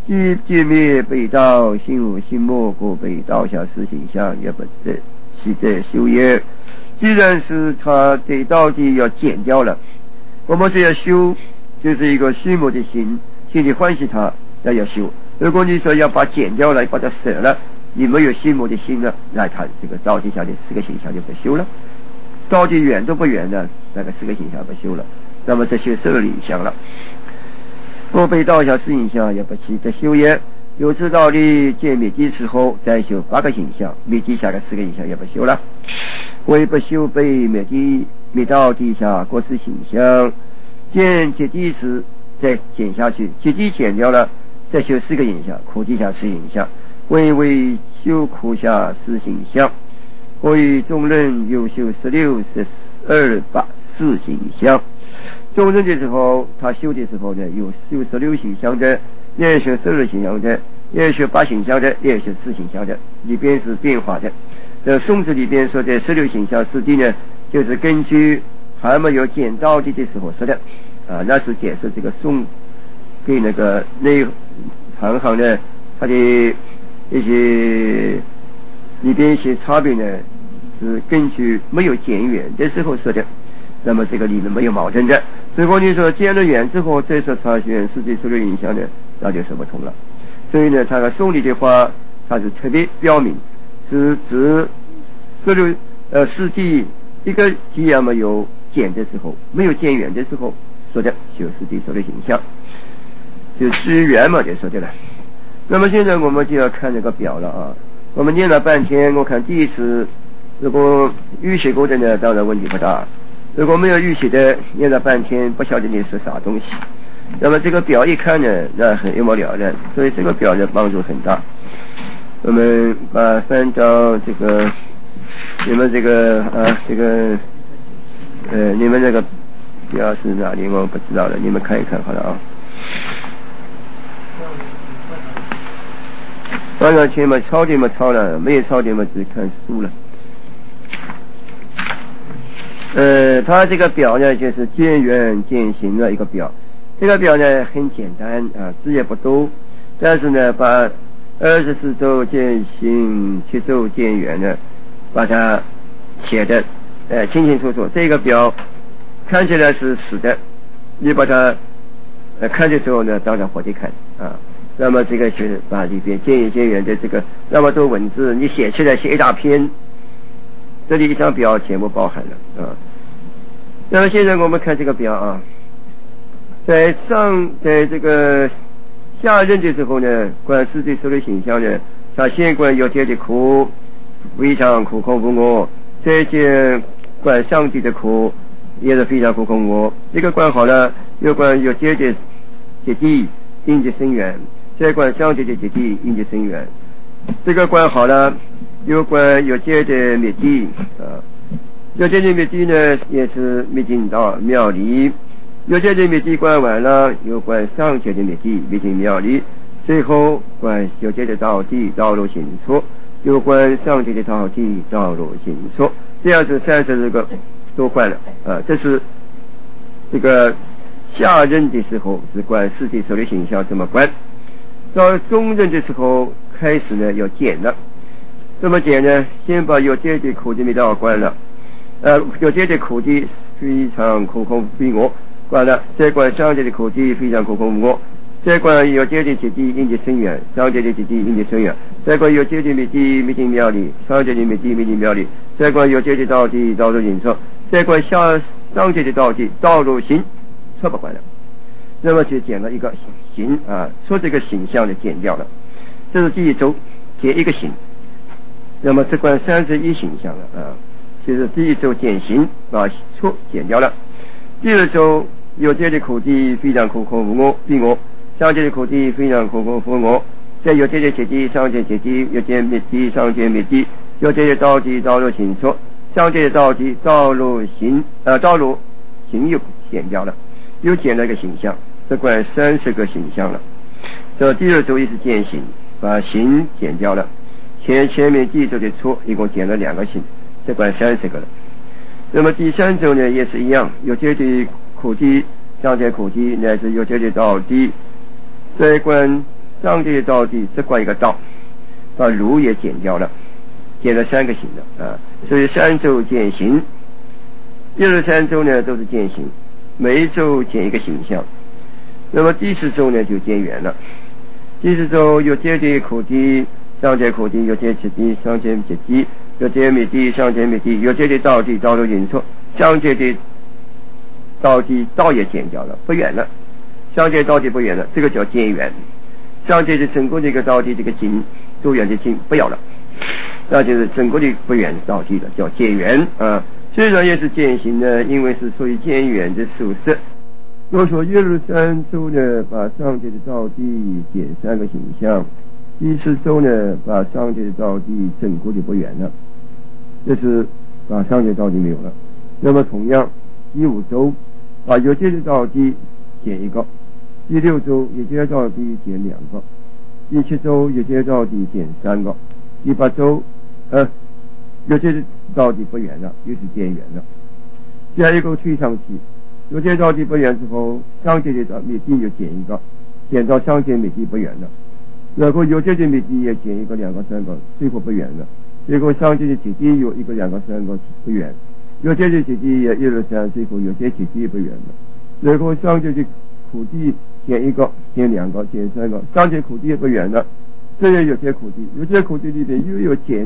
即灭被盗，心无心莫，故被盗下施形象，也不得悉得修也。既然是他对道的要减掉了，我们是要修，就是一个虚无的心里欢喜他，那要修。如果你说要把减掉了，把它舍了，你没有虚无的心了，那他这个道地下的四个形象就不修了。道地远都不远的，那个四个形象不修了，那么这些受了影响了。若被盗下四形象，也不悉得修也。有知道的见灭地时候，再修八个形象，灭地下的四个形象也不修了。为不修被灭地灭到地下各四形象，见结地时再减下去，结地减掉了，再修四个形象，苦地下四形象。为修苦下四形象，为众人有修16、12、8四形象。众人的时候，他修的时候呢，有修16形象的，也修12形象的，也修8形象的，也修4形象的，里边是变化的。宋子里边说的16形象四谛呢，就是根据还没有见道地的时候说的啊，那是解释这个宋给那个内行呢，他的一些里边一些差别呢，是根据没有见缘的时候说的。那么这个里面没有矛盾的。如果你说见了缘之后再说查询世界16影响呢，那就说不通了。所以呢，他的宋理的话，他是特别标明是指四谛一个既然没有见的时候，没有见缘的时候说的修四谛16形象，就知缘嘛就说的了。那么现在我们就要看这个表了啊。我们念了半天，我看第一次如果预习过的呢，当然问题不大。如果没有预习的，念了半天不晓得你是啥东西，那么这个表一看呢，那很一目了然。所以这个表的帮助很大。我们把翻到这个你们这个你们这个表是哪里我不知道了，你们看一看好了啊。翻上去嘛，抄的嘛抄了，没有抄的嘛只看书了。它这个表呢，就是见缘见行的一个表。这个表呢很简单啊，字也不多，但是呢，把24周见行、7周见缘呢，把它写的清清楚楚。这个表看起来是死的，你把它看的时候呢，当然活着看啊。那么这个是把里边见行见缘的这个那么多文字，你写起来写一大篇。这里一张表全部包含了啊。那么现在我们看这个表啊，在这个下任的时候呢，观世界16形象呢，他先观有界的苦，非常苦空无我；再见观上界的苦，也是非常苦空无我。这个观好了，又观有界的结地，因的生缘；再观上界的结地，因的生缘。这个观好了，有关有界的灭地啊，有界的灭地呢，也是灭尽到妙理。有界的灭地观完了，有关上界的灭地，灭尽妙理。最后观有界的道地，道路行错；有关上界的道地，道路行错。这样是32个都观了啊。这是这个下任的时候是观世界16形象这么观，到中任的时候开始呢要减了。怎么减呢？先把有界的苦的灭道观了，有界的苦的非常苦空非我观了，再观上界的苦的非常苦空无我，再观有界的结地因的生缘，上界的结地因的生缘，再观有界的灭地灭尽妙理，上界的灭地灭尽妙理，再观有界的道地道路行错，再观上界的道地道路行错不观了。那么就减了一个行啊，说这个形象的减掉了，这是第一周减一个行。那么这观31形象了啊，就是第一周减行，把错减掉了。第二周有界的苦地非常苦空无我非我，上界的苦地非常苦空非我，在有界的结地上界结地，有界灭地上界灭地，有界的道地道路行错，上界的道地道路行又减掉了，又减了一个形象。这观30个形象了。这第二周也是减行，把行减掉了。前面第一周的错一共减了2个行，这观30个了。那么第3周呢也是一样，有界的苦地、上界苦地乃至有界的道地，再观上界到底只管一个道，把如也减掉了，减了3个行了啊，所以3周减行，123周呢都是减行，每一周减一个形象。那么第4周呢就减圆了，第4周有阶地苦地，上界苦地，有阶起地，上界起地，有阶灭地，上界灭地，有阶地道地，道路引错，上界的道地道也减掉了，不远了，上界道地不远了，这个叫减圆。上界的整个这个道地这个经周圆的经不要了，那就是整个的不远道地的叫减圆啊。虽然也是减行呢，因为是属于减圆的属色。若说123周呢，把上界的道地减3个形象，第4周呢，把上界的道地整个就不远了，这是把上界道地没有了。那么同样第5周把有界的道地减1个，第6周有界道地减2个，第7周有界道地减3个，第8周有界道地不远了，又是减圆了。下一个推上去，有界道地不远之后，上界的灭地又减1个，减到上界灭地不远了。然后有界的灭地也减1个、2个、3个，最后不远了。结果上界的起地有1个、2个、3个不远，有界的起地也123，最后有界起地不远了。然后上界的苦地减1个、减2个、减3个，上界苦地也不远了。这也有些苦地，有些苦地里边又有减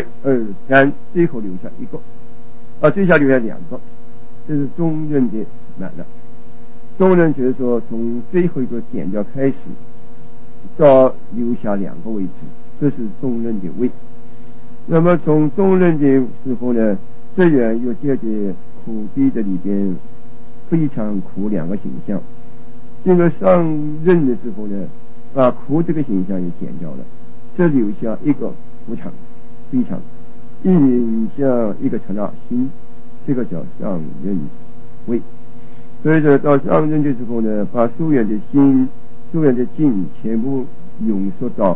1、2、3，最后留下1个，最下留下2个，这是中任的满了。中任就是说从最后一个减掉开始，到留下2个位置，这是中任的位。那么从中任的时候呢，这远有这的苦地的里边非常苦2个形象。进入上任的时候呢，把苦这个形象也减掉了，这留下1个苦场，非常一影像1个刹那心，这个叫上任位。所以说到上任的时候呢，把疏远的心、疏远的境全部浓缩到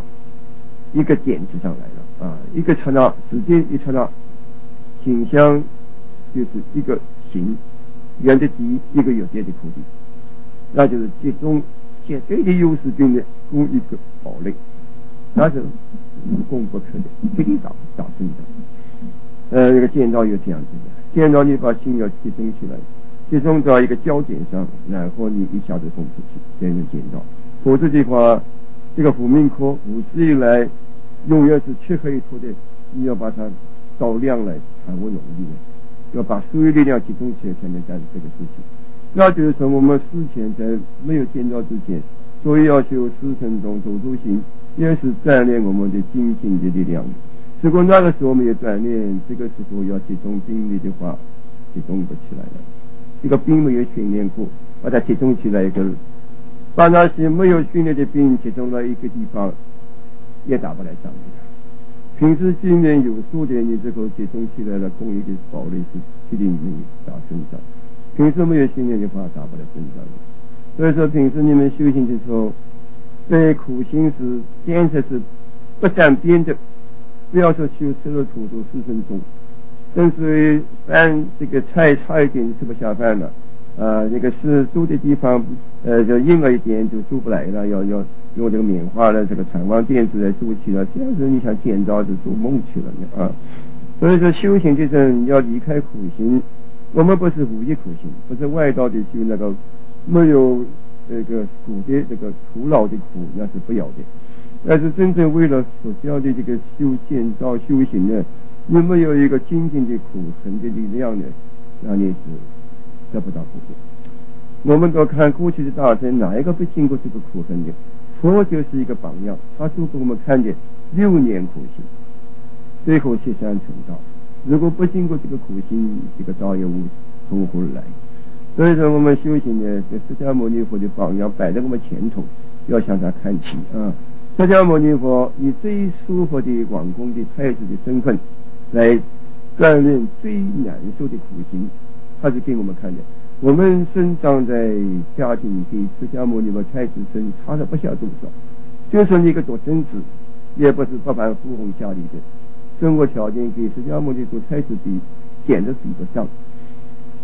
1个点子上来了，1个刹那，时间一刹那，形象就是1个行，圆的地1个有界的苦地，那就是集中绝对的优势兵力攻一个堡垒，那是无攻不克的，非得打胜的。这个剑道有这样子的，剑道你把心要集中起来，集中到一个焦点上，然后你一下子轰出去，这样剑道。否则的话，这个虎命科无史以来永远是漆黑一坨的，你要把它照亮来，谈不容易的，要把所有力量集中起来才能干这个事情。那就是从我们之前在没有见到之前，所以要修四圣中走出行，也是锻炼我们的精进的力量。如果那个时候没有锻炼，这个时候要集中精力的话，集中不起来了。这个兵没有训练过，把它集中起来一个，把那些没有训练的兵集中到一个地方，也打不来仗的。平时训练有素的，你这个集中起来了，攻一个堡垒是必定能打胜仗。平时没有训练的话，打不了胜仗的。所以说，平时你们修行的时候，对苦行是坚持是不沾边的，不要说修吃了土豆4分钟，甚至于饭这个菜差一点吃不下饭了，那个是住的地方就硬了一点就住不来了，要用这个棉花的这个产光垫子来住起了，这样子你想见到就做梦去了所以说修行的人要离开苦行，我们不是无意苦行，不是外道的修那个没有这个苦的这个徒劳的苦，那是不要的。但是真正为了所教的这个修见道修行呢，你没有一个精进的苦行的力量呢，那你是得不到苦的。我们都看过去的大臣，哪一个不经过这个苦行的？佛就是一个榜样，他就给我们看见6年苦行，最后73成道。如果不经过这个苦行，这个道也无从何来。所以说我们修行呢，这释迦牟尼佛的榜样摆在我们前头，要向他看齐释迦牟尼佛以最舒服的王公的太子的身份来锻炼最难受的苦行，他是给我们看的。我们生长在家庭比释迦牟尼佛太子身差了不下多少，就是一个独生子，也不是百万富翁家里的，生活条件给释迦牟尼佛太子比简直比不上。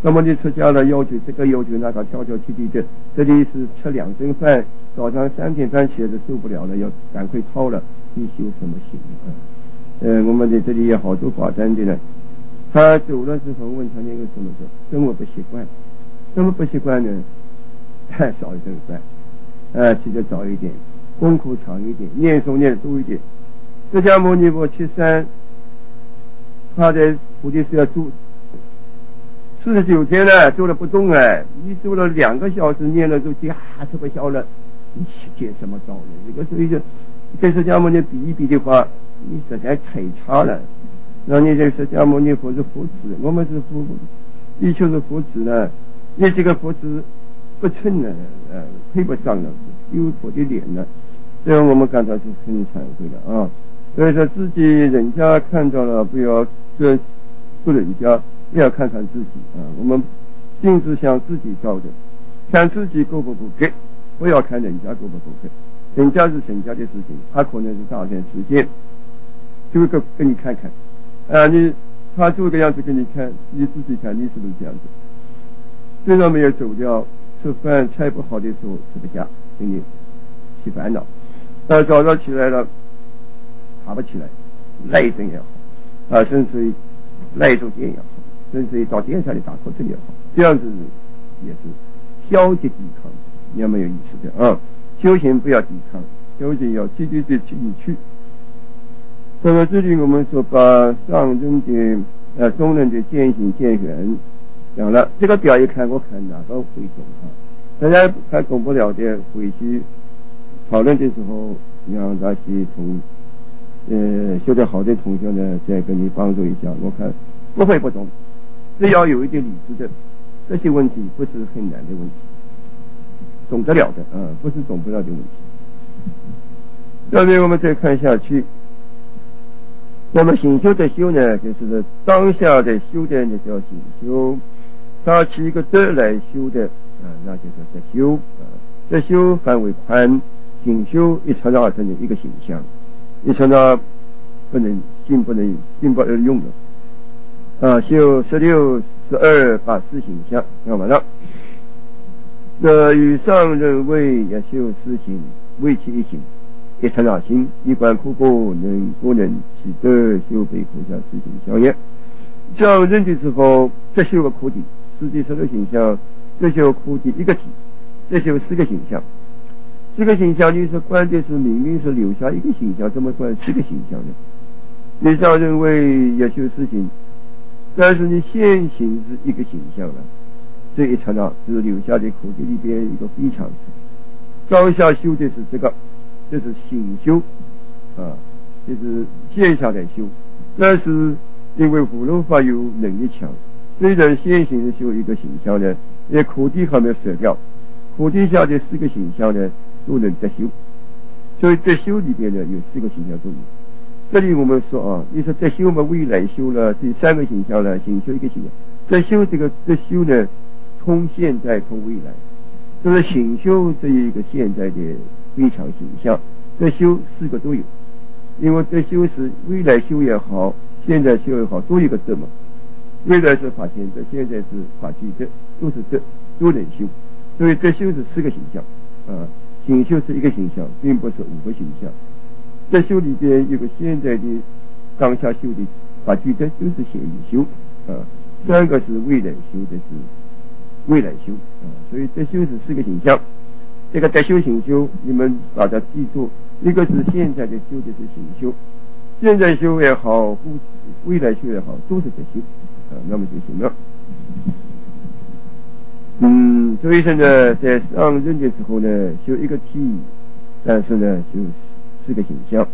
那么你出家了，要求这个要求那个，挑挑剔剔的，这里是吃2顿饭，早上3点半起来就受不了了，要赶快掏了，你修什么行啊？我们在这里有好多法单的呢，他走了之后问他那个什么的，生活不习惯，怎么不习惯呢？太少一顿饭，起得早一点，功课长一点，念诵念多一点。释迦牟尼佛去山，他在菩提树要住49天了，坐了不动你坐了2个小时，念了就吃不消了，你接什么招呢？这个所以就跟释迦牟尼比一比的话，你实在太差了。让你这释迦牟尼佛是佛子，我们是地球是佛子呢，你这个佛子不称了，配不上了，丢佛的脸了，这样我们感到是很惭愧的啊。所以说自己人家看到了，不要说人家，要看看自己啊。我们镜子向自己照的，看自己够不够格，不要看人家够不够格。人家是人家的事情，他可能是大善实践，就给你看看他做个样子给你看，你自己看你是不是这样子？虽然没有走掉，吃饭菜不好的时候吃不下，心里起烦恼。早上起来了，爬不起来，赖一阵也好甚至于赖住电也好，甚至于到电上里打瞌睡也好，这样子也是消极抵抗，也没有意思的啊。修行不要抵抗，修行要积极的进去。那么这里我们说把上人的中人的渐行渐远讲了，这个表一看，我看哪个会懂大家还懂不了的，回去讨论的时候让那些修得好的同学呢再给你帮助一下。我看不会不懂，只要有一点理智的，这些问题不是很难的问题，懂得了的不是懂不了的问题。下面我们再看下去，那么行修的修呢，就是当下的修的那叫行修，它起一个德来修的那就叫德修德修范围宽，行修一刹那成的一个形象，一刹那心不而用了修16、12、8四形象，看完了。与上人为也修4行，为其一行，一刹那心，一观苦果，不能起德修被苦下4行相也。上人的时候，这修个苦地，4地16形象，这修苦地一个体，这修4个形象。这个形象你说观的是明明是留下一个形象，怎么观4个形象呢？你上人为也修4行，但是你现行是一个形象了，这一刹那就是留下的苦地里边一个非常当下修的是这个，这是行修就是现下来修。但是因为葫芦法有能力强，虽然现行的修一个形象呢，也苦地还没有舍掉，苦地下的4个形象呢都能得修，所以得修里边呢有4个形象都有。这里我们说你说得修嘛，未来修了这3个形象了，行修一个形象，得修这个得修呢通现在通未来，就是行修这一个现在的非常形象，得修4个都有。因为得修是未来修也好，现在修也好，都有个德嘛。未来是法前德，现在是法具德，都是德，都能修。所以得修是4个形象行修是1个形象，并不是5个形象。得修里边有个现在的当下修的法具德，都是显义修3个是未来修的，是未来修所以得修是4个形象。这个得修行修你们把它记住，一个是现在的修的是行修，现在修也好，未来修也好，都是得修那么就行了。所以说呢，在上任的时候呢，修一个体，但是呢，就4个形象。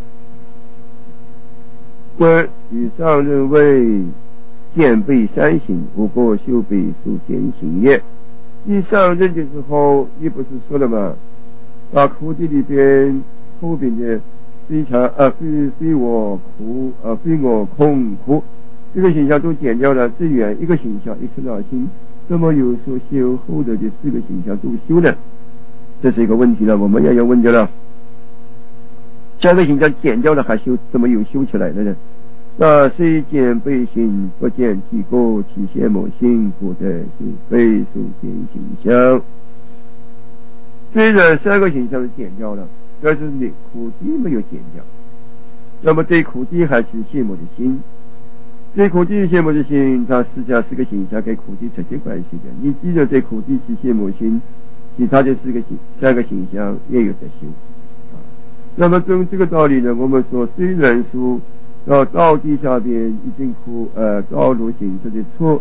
观与上任为见备3行，不过修备属先行也。你上任的时候，你不是说了吗？把苦地里边后边的非常非我苦非我空苦这个形象都减掉了，只缘一个形象，一刹那心，怎么有说修后的4个形象都修呢？这是一个问题了，我们要问的了。3个形象减掉了还修，怎么有修起来的呢？ 那虽见背形，不见体过，其现某心，故得心非所见形象。虽然三个形象是减掉了，但是你苦地没有减掉，那么对苦地还是羡慕的心。对苦地羡慕的心，它实际上是个形象跟苦地直接关系的。你既然对苦地起羡慕心，其他的三个形象也有得修。那么从这个道理呢，我们说虽然说到道地下边已经道路形式的错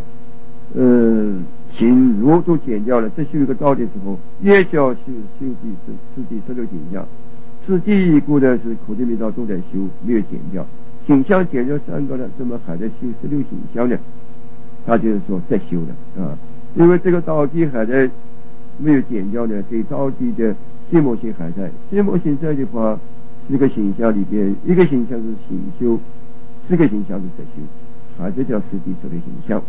形如都减掉了，这修一个道的时候，也叫修地次第16形象。次第固然是苦地密道都在修，没有减掉。形象减掉3个了，怎么还在修16形象呢？他就是说在修了啊，因为这个道地还在没有减掉呢，对道地的羡慕性还在。羡慕性在的话，4个形象里边，一个形象是行修，4个形象是在修，还是叫次第16形象。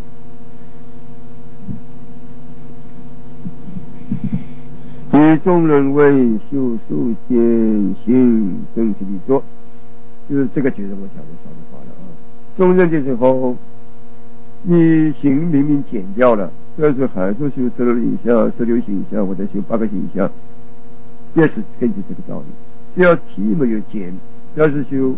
以众人为修数见行正体力作，就是这个就是我讲的少的话了啊。众人的时候，你行明明减掉了，但是还是修16形象、16形象或者修8个形象，也是根据这个道理。只要体没有减，要是修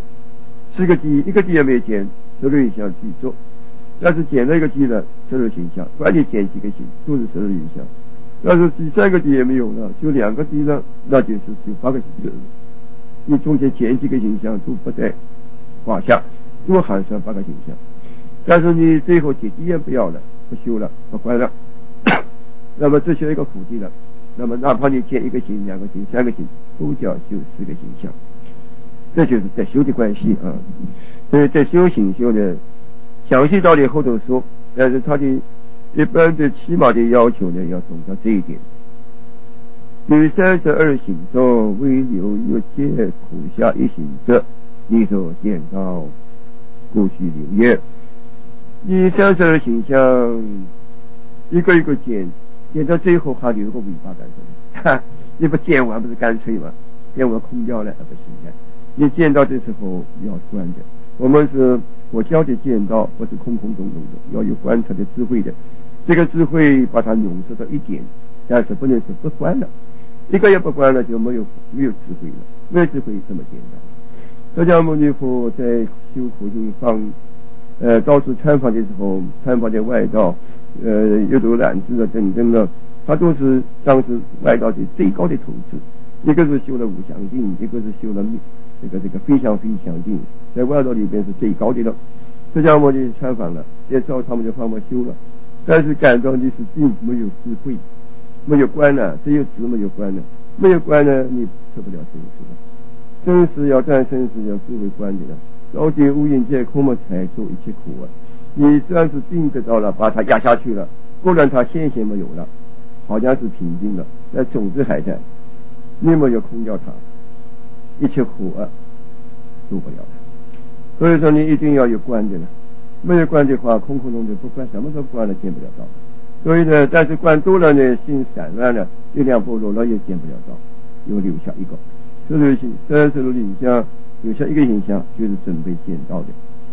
4个体，1个体也没有减，16形象去做。要是减了1个体了，16形象，管你减几个形，都是16形象。要是第3个体也没有了，修2个体了，那就是修8个形象。你中间减几个形象都不在话下，都还算8个形象。但是你最后体也不要了，不修了，不管了，那么只修一个苦地了，那么哪怕你减1个形、2个形、3个形，都叫修4个形象。这就是在修的关系啊。所以在修行修呢，详细道理后头说，但是他的一般的起码的要求呢，要懂得这一点。第32行中，唯有欲界苦下一行者，你所见到故须留也。你32行象一个一个减到最后还留个尾巴干什么？你不减完不是干脆吗？减完空掉了不行的。你见到的时候要观的，我教的见到不是空空洞洞的，要有观察的智慧的。这个智慧把它浓缩到1点，但是不能说不观了，一个也不观了就没有智慧了，没有智慧这么简单。释迦牟尼佛在修苦行方到处参访的时候，参访的外道阅读览知的等等的，他都是当时外道的最高的统治。一个是修了5相定，一个是修了这个非相定，在外道里边是最高的了。释迦牟尼参访了，也照他们的方法修了，但是感到你是并没有智慧，没有观了，只有智没有观了，没有观呢，你出不了生死了。生死要断，生死要智慧观的了。到底无因界空么才做一切苦啊！你虽然是定得到了，把它压下去了，不然它现没有了，好像是平静了，但种子还在，你没有空掉它，一切苦啊做不了了。所以说你一定要有观的了，没有观的话，空空洞洞不观，什么都不观了，见不了道。所以呢，但是观多了呢，心散乱了，力量薄弱了，也见不了道，又留下一个16形象，留下一个形象，就是准备见道的。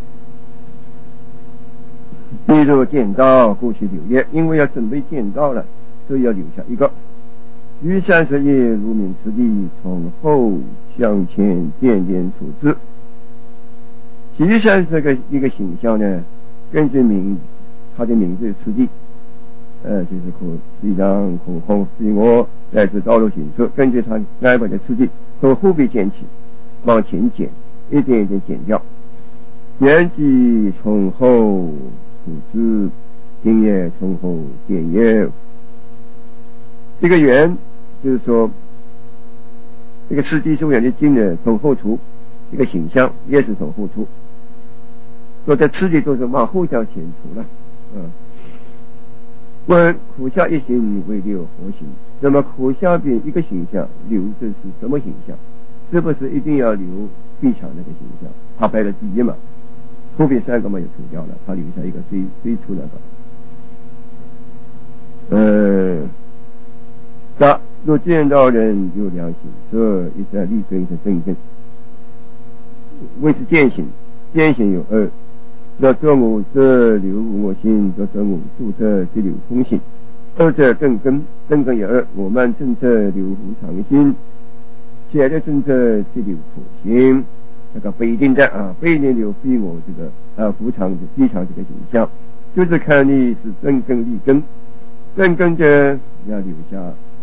例如见道，过去留业，因为要准备见道了，所以要留下一个。于30夜如明此地，从后向前渐渐处置。其余30个一个形象呢，根据他的名字次第，就是地藏、空空、自我乃至道路行车，根据他安排的次第，从后边减起，往前减，一点一点减掉。缘即从后处置，经也从后减也。这个缘就是说，这个次第修缘的经呢，从后出，一个形象也是从后出。说的次第都是往后向前出了。问苦下一行为6何行？那么苦下边一个形象留的是什么形象？是不是一定要留最强那个形象？他排了第一嘛，后边3个嘛也除掉了，他留下一个最初那个。那若见到人有良心，这一在立根是正根。谓之见行，见行有2， 若作我者留无我心，若作我术者即留空性。二者正根，正根有二：我慢正者留无常心，显的正者即留苦心。这个不一定的啊，不一定留非我这个无常的非常这个形象，就是看你是正根立根。正根者要留下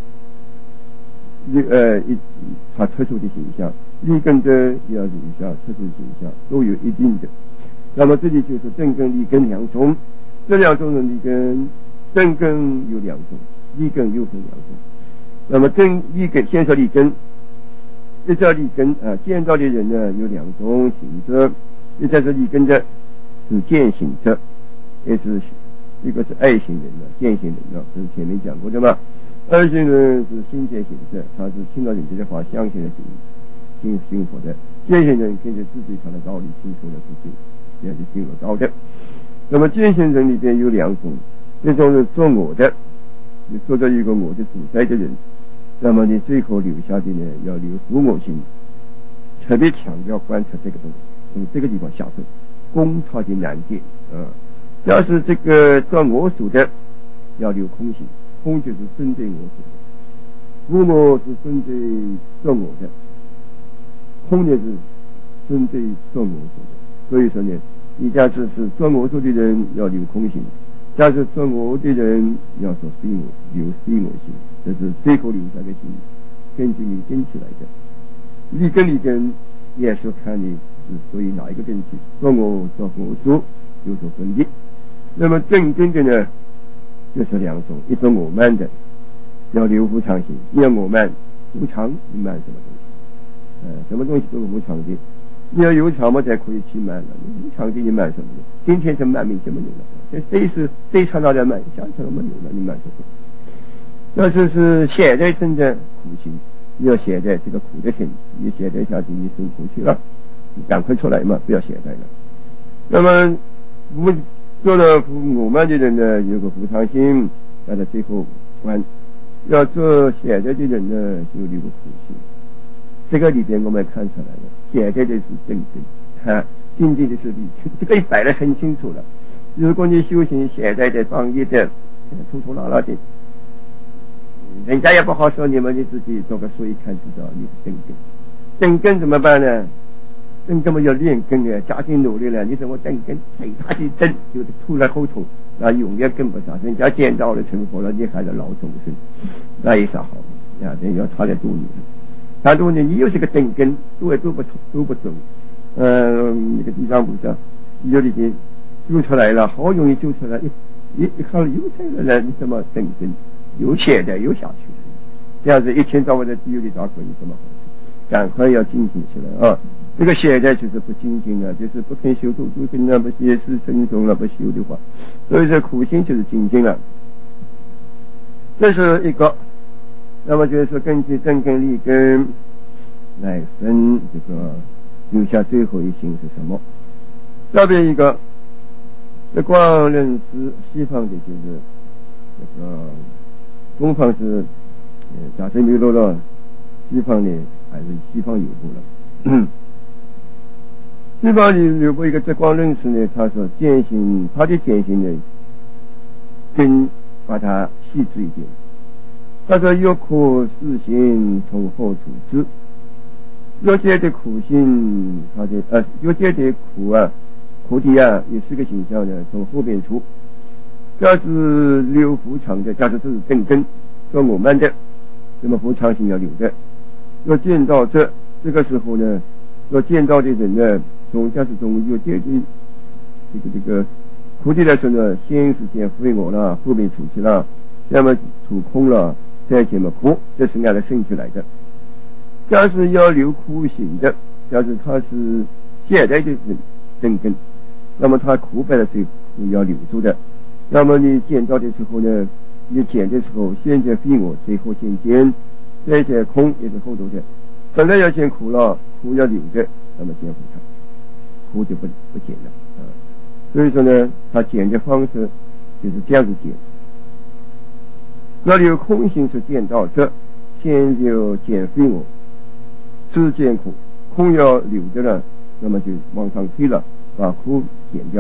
它特殊的形象，立根者要留下特殊的形象，都有一定的。那么这里就是正根立根两种，这两种的立根，正根有两种，立根又分两种。那么立根，先说立根，一叫立根啊，见到的人呢有两种行者，一叫是立根者是见行者，也是一个是爱行人的见行人的，这是前面讲过的嘛。二行人是心见行者，他是听到人家的话相信的信佛的。见行人跟着自己看的道理清楚了自己也是进入道的。那么见行人里边有两种，一种是做我的，你做到一个我的主宰的人，那么你最后留下的呢要留无我心，特别强调观察这个东西，从这个地方下手，攻他的难点啊。要是这个做我属的要留空性，空就是针对我属的，无我是针对做我的，空也是针对做我属的。所以说呢，你假设是做我属的人要留空性，假设做我的人要说非我，留非我性，这是最后留下的心，根据你根起来的。立根也是看你是属于哪一个根器，做我属有所分别。那么正根的呢就是两种，一种我慢的要留无常心，要我慢无常，你慢什么东西什么东西都是无常的，你要有常嘛才可以去慢了，你无常的你慢什么的？今天是慢，明天没有了，这一刹那的慢，下一刹那没有了，你慢什么？要是现在真的苦心，你要现在这个苦的心，你现在下去你受苦去了，你赶快出来嘛，不要现在了。那么做了我慢的人呢，有个无常心，那在最后关；要做现在的人呢，就有个苦心。这个里边我们看出来了，现在的是正根，经济的是理根，这个摆得很清楚了。如果你修行现在的放逸的拖拖拉拉的，人家也不好说你们，你自己做个数一看知道你是正根。正根怎么办呢？正根嘛要练根的，加紧努力了，你怎么正根？太大的正就是突然后头，那永远跟不上，人家见到了成佛了，你还是老众生，那有啥好呀？人要他来度你，他度你又是个正根，都不走。那个地藏菩萨有的就救出来了，好容易救出来，一看又在了，你怎么正根？又现在又下去了，这样子一天到晚的地狱里打滚，你怎么回事？赶快要精进起来啊！这个现在就是不精进啊，就是不肯修度跟那么也是正宗了，不修的话，所以说苦心就是精进了。这是一个，那么就是根据正根立根来分这个留下最后一行是什么。下边一个，这光认识西方的就是这个东方是假设弥勒了，西方呢还是西方有部了。西方里有过一个这光认识呢，他说践行，他的践行呢更把它细致一点。他说有苦事行从后处之，有界的苦心，他的有界的苦苦的也是个形象呢，从后边出。要是留无常的，假设这是正根，说我们的，那么无常心要留的。要见到这个时候呢，要见到的人呢，假是从有界的这个苦的来说呢，先是见非我了，后面出去了，那么出空了，再见么苦，这是按照顺序来的。假是要留苦行的，假是他是现在的人正根，那么他苦败的时候要留住的。那么你见到的时候呢，你见的时候先见非我，最后见见，再见空也是后头的。本来要见苦了，苦要留着，那么见无常，苦就不见了所以说呢，他见的方式就是这样子见。那里有空性是见到这，先就见非我，是见苦，空要留着了，那么就往上推了，把苦减掉，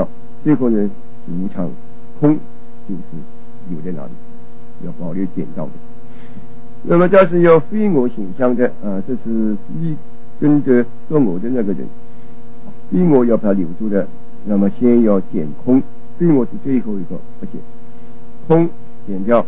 最后呢无常，空就是留在那里，要保留见到的。那么假使有非我形象的这是一跟着做我的那个人，非我要把它留住的，那么先要减空，非我是最后一个不减，空减掉，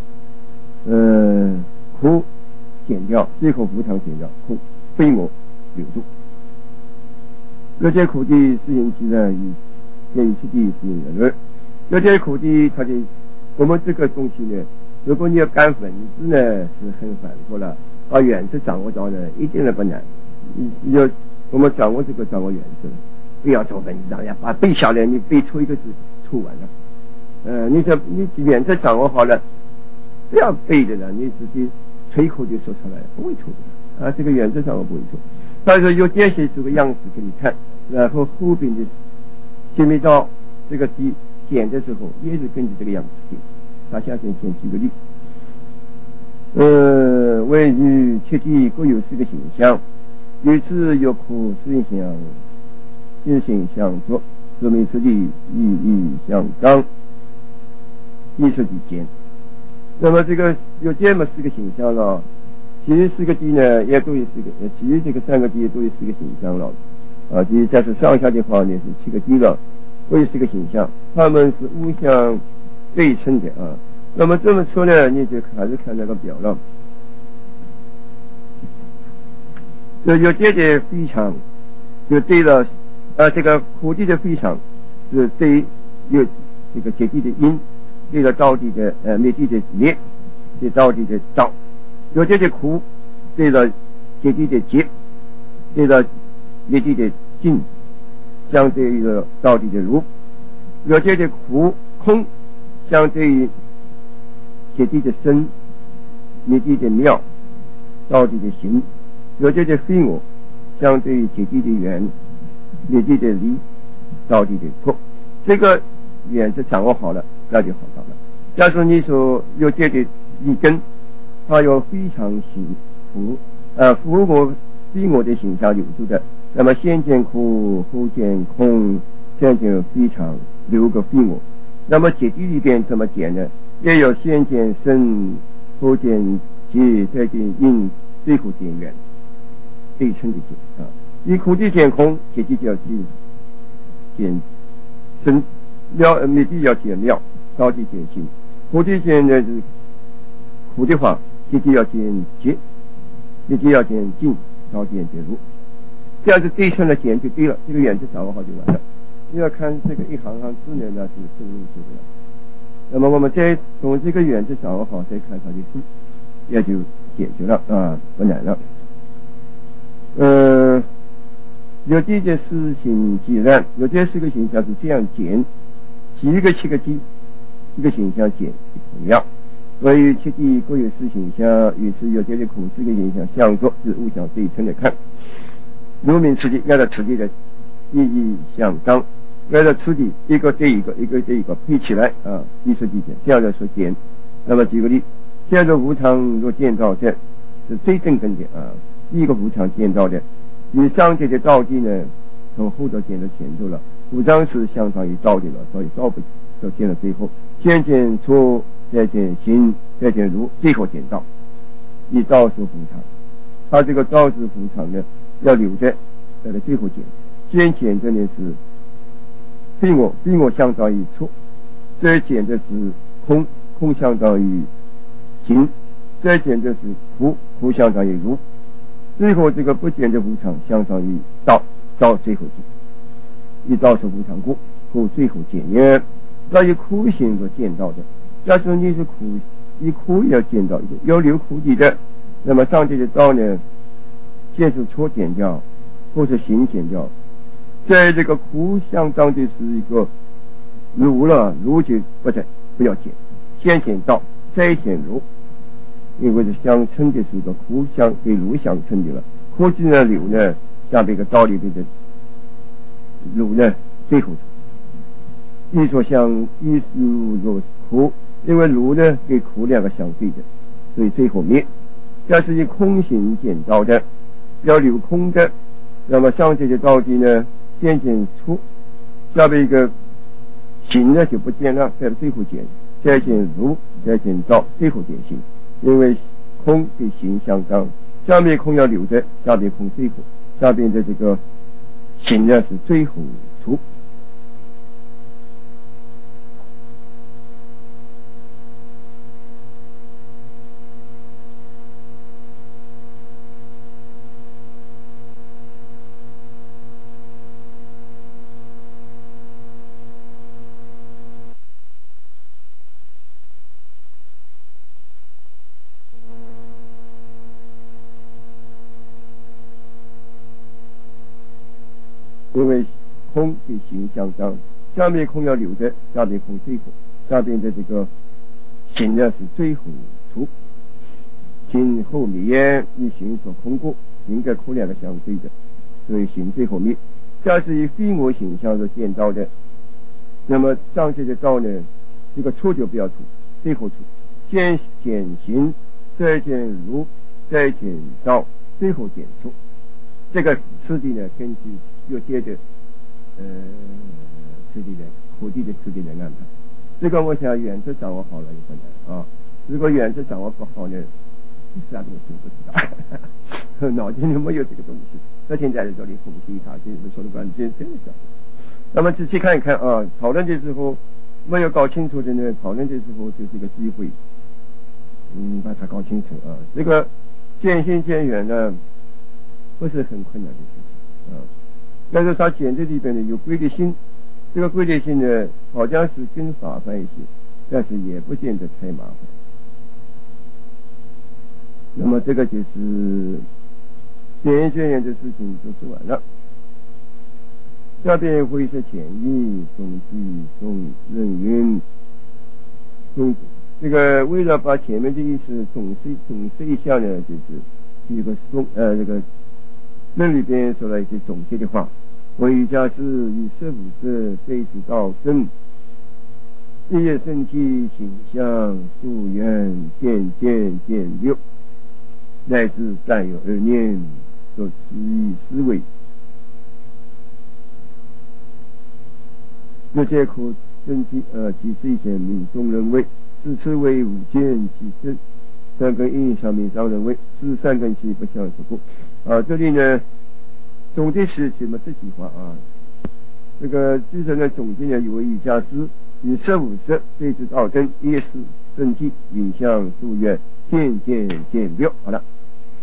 苦减掉，最后无常减掉，空非我留住。这些苦的事情其实与见于出的事情而这些苦的它的我们这个东西呢，如果你要干文字呢是很繁复了，把原则掌握到呢一点都不难。要我们掌握掌握原则，不要做文章呀，把背下来，你背出一个字出完了。你原则掌握好了，不要背的了，你自己随口就说出来，不会错的这个原则掌握不会错。但是有这些这个样子给你看，然后后边的前面到这个题减的时候也是根据这个样子减。他下先举个例，位于切地各有四个形象，于是有苦四形象，四形象作，说明出地意义相当，艺术的减。那么这个有这么四个形象了，其余四个地呢也都有四个，其余这个三个地都有四个形象了即再是上下的话呢是七个地了，都有四个形象，他们是互相对称的那么这么说呢，你就还是看那个表了。就有这的非常，就对了这个苦地的非常是对有这个结地的因，对了道地的灭地的灭，对道地的道。有这的苦对了结地的结，对了灭地的尽，相对于了道地的如。有这的苦空相对于结地的生，灭地的妙，道地的行。有这的非我相对于结地的缘，灭地的离，道地的错。这个原则掌握好了，那就好到了。假使你说有这的一根，它有非常符我非我的形象留住的，那么先见苦，后见空，先见非常，留个非我。那么解地里边怎么解呢？也有先见生，后见结，再见因，最后见缘，对称的见以苦地见空，解地就要见生，灭地要见妙，道地见行。苦地见呢是苦的话，解地要见结，灭地要见尽，道地见如。这样子对称的见就对了，这个原则掌握好就完了。你要看这个一行行字呢，那是深入写的了。那么我们再从这个原则掌握好，再看它的字，也就解决了不难了。有这件事情既然有这四个形象是这样减，七个地一个形象减同样。关于七地各有四形象，于是有这些苦四个形象相作是互相对称的看。如明此地，按照此地的意义相当，按照此地一个对一个，一个对一个配起来艺术地减，这样的说减。那么举个例，现在无常若见到的是最正根的第一个无常见到的，与上界的道地呢，从后头见到前头了，无常是相当于道地了，所以道不就见到最后，先见出，再见行，再见如，最后见道，以道说无常。他这个道是无常呢，要留着在最后见。先见的呢是非我相当于出，再见的是空相当于行，再见的是苦相当于如，最后这个不见的无常相当于道最后见。以道是无常故最后见也。那以苦行所见到的，假设你是以苦要见到要留苦地的，那么上界的道呢，先是出减掉，或是行减掉，在这个苦相当的是一个如了，如就不要减，先减道，再减如，因为是相称的是一个苦相对如相称的了。苦即呢流呢，像这个道里边的如呢最后出。一说如若苦，因为如呢跟苦两个相对的，所以最后灭。要是以空行见到的，要留空的，那么上界的道地呢，先见出，下边一个行呢就不见了，在最后见，再见如，再见道，最后见行。因为空跟行相当，下面空要留着，下面空最后，下边的这个行呢是最后出。因为空跟行相当，下面空要留着，下面空最后，下边的这个行呢是最后出。行后灭，以行所空过，行跟空两个相对的，所以行最后灭。假是以非我形象所见到的，那么上界的道呢，这个出就不要出，最后出。先见行，再见如，再见道，最后见出。这个次第呢，根据有些的次第的苦地的次第来安排。这个我想原则掌握好了就不难啊。如果原则掌握不好呢，啥东西不知道，脑筋里没有这个东西。那现在在这里空气它就是说的关键，真的是。那么仔细看一看啊，讨论的时候没有搞清楚的呢，讨论的时候就是一个机会，把它搞清楚啊。这个渐行渐远呢，不是很困难的事情啊。但是它简这里边呢有规律性，这个规律性呢好像是更麻烦一些，但是也不见得太麻烦。那么这个就是渐行渐远的事情就说完了。下边会是潜意总计总任运总，这个为了把前面的意思总结一下呢，就是一个这个论里边说了一些总结的话。为家是以色五色对之道真，一业生气形象溯源渐渐渐六，乃至再有2年所持以思维。有些可真即是一些民众认为此次为五见其身，三根印象民上认为是三根系不相属故。这里呢总结是什么这句话啊？这个据说呢总结呢有位瑜伽师以色五色对之道真，业是生气影像溯源渐渐渐六。好了，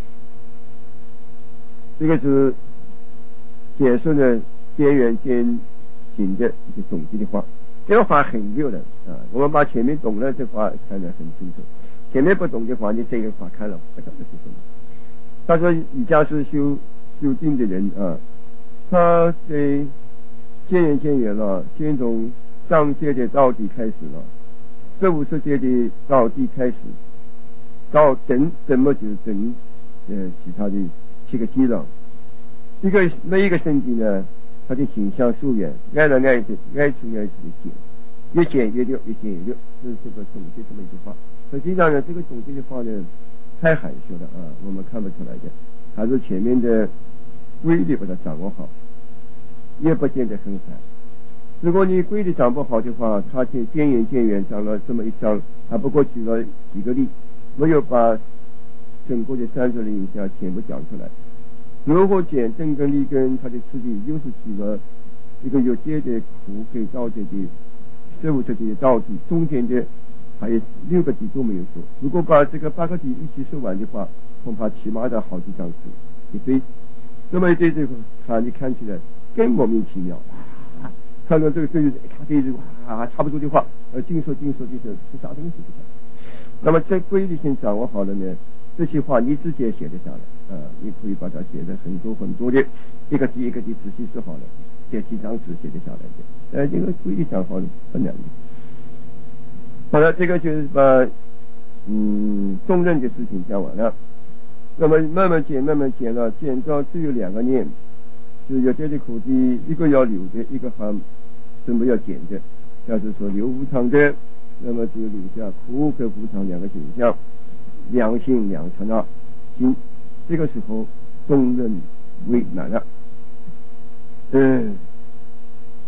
这个是解释呢渐远渐行的一个总结的话。这个话很溜的啊，我们把前面懂了这话看得很清楚，前面不懂的话你这个话看了不知道是什么。他说瑜伽师修定的人啊，他对渐远渐远了，先从上界的道地开始了，这50界的道地开始，到等怎么就等其他的7个基了。每一个身体呢，它的形象溯源，爱出爱去的减，越减越六，越减越六，是这个总结这么一句话。实际上呢，这个总结的话呢，太含蓄了啊，我们看不出来的。还是前面的规律把它掌握好，也不见得很烦。如果你规律掌握好的话，它渐远讲了这么一章，还不过举了几个例，没有把整个的30类影响全部讲出来。如果减正跟利根它的次第又是举了一个有界的苦给道界的15这的道地，中间的还有6个地都没有说。如果把这个8个地一起说完的话，恐怕起码的好几张纸一堆。那么一堆这个你看起来更莫名其妙。看到这个看这句差不多的话，尽说是啥东西不讲。那么在规律性掌握好了呢，这些话你直接写得下来你可以把它写得很多的一个地仔细说好了，写几张纸写得下来的。这个规律讲好了不难的。好了，这个就是把重任的事情讲完了。那么慢慢减了，减到只有2个念，就是有些的苦地，一个要留的，一个还准备要减的。要是说留无常的，那么就留下苦跟无常2个形象，2性2刹那心。这个时候重任为难了。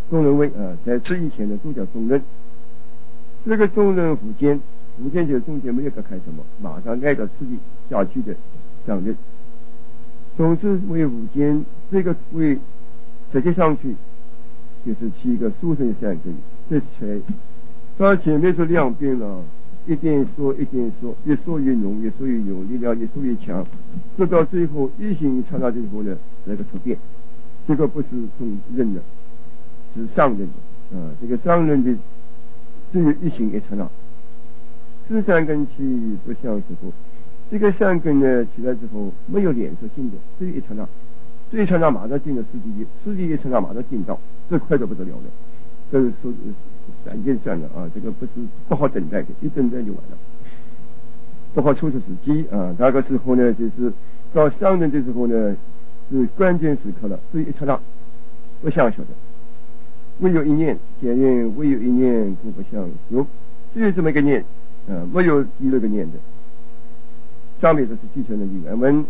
中人位在此以前呢都叫中人。这个中人福建就是中间没有个开什么，马上挨着刺激下去的上人。总之为福建这个位直接上去就是起一个书生三根，这才它前面是两边了，一点缩一点缩，越缩越浓，越缩越有力量，越缩越强，直到最后一行一刹那之后呢，那个突变，这个不是中人的，是上人的这个上人的只有一行一刹那。这三根气不相似过，这个三根呢起来之后没有连锁性的，只有一刹那，这一刹那马上进了四季一，四季一刹那马上进到，这快得不得了了。这是说闪电算了这个不好等待的，一等待就完了，不好抽出时机那个时候呢，就是到上任的时候呢，是关键时刻了，所以一刹那不相晓得，唯有一念，检验唯有一念，故不相有，只有这么一个念没有第二个念的。上面这是继承的原文